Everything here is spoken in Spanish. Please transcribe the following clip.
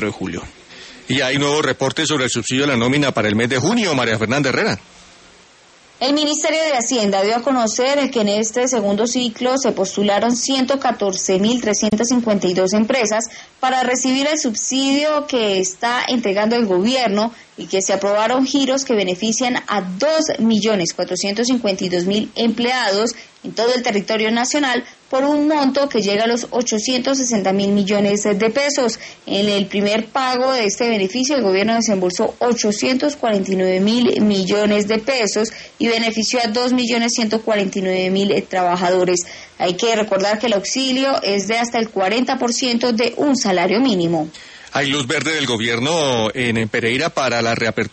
24 de julio. Y hay nuevos reportes sobre el subsidio a la nómina para el mes de junio, María Fernanda Herrera. El Ministerio de Hacienda dio a conocer que en este segundo ciclo se postularon 114.352 empresas para recibir el subsidio que está entregando el gobierno y que se aprobaron giros que benefician a 2.452.000 empleados en todo el territorio nacional por un monto que llega a los 860.000 millones de pesos. En el primer pago de este beneficio, el gobierno desembolsó 849.000 millones de pesos y benefició a 2.149.000 trabajadores. Hay que recordar que el auxilio es de hasta el 40% de un salario mínimo. Hay luz verde del gobierno en Pereira para la reapertura